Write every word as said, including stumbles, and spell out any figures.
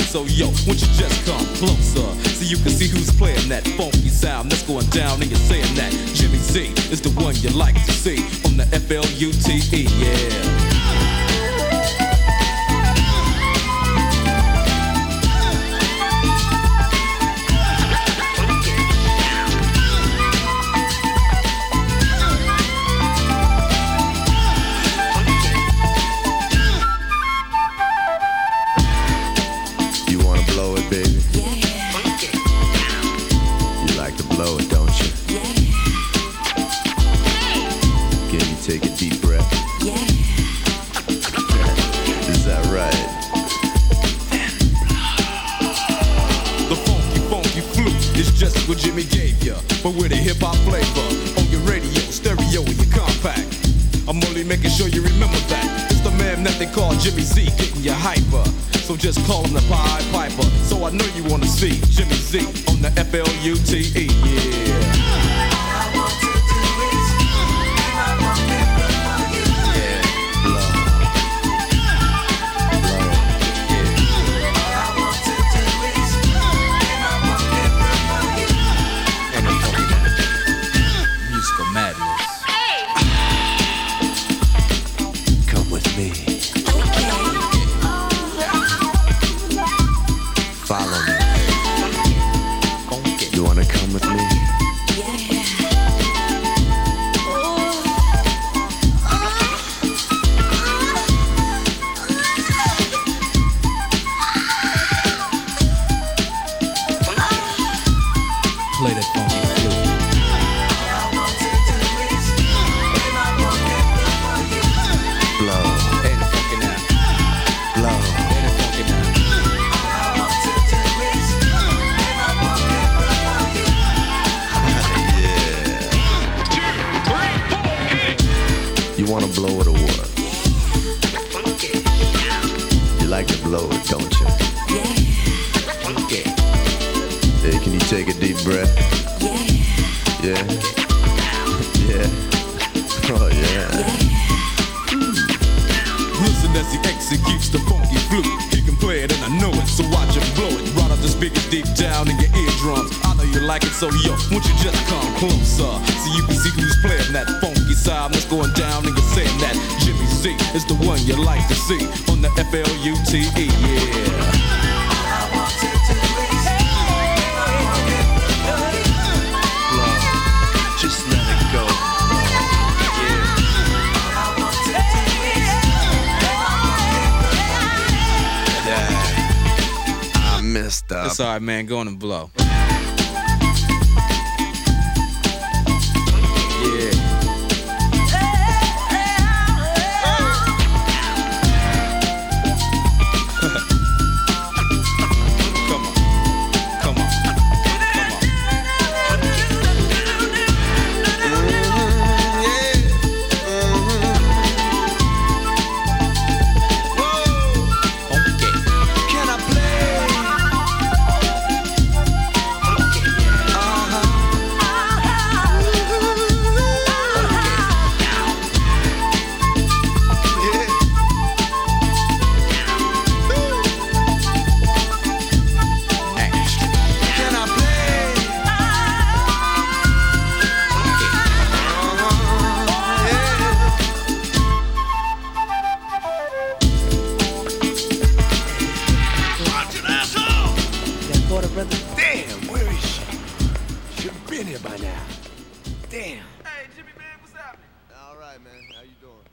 So yo, won't you just come closer so you can see who's playing that funky sound that's going down and you're saying that Jimmy Z is the one you like to see on the F L U T E, yeah. What Jimmy gave ya, but with a hip-hop flavor on your radio, stereo, and your compact. I'm only making sure you remember that it's the man that they call Jimmy Z, getting you hyper. So just call him the Pied Piper. So I know you wanna see Jimmy Z on the F L U T E, yeah. So yo, won't you just come closer so you can see who's playing that funky sound that's going down and you're saying that Jimmy Z is the one you like to see on the F L U T E, yeah. Just let it go. Yeah. I messed up. It's alright, man. Go on and blow. Damn, where is she? Should have been here by now. Damn. Hey, Jimmy, man, what's happening? All right, man. How you doing?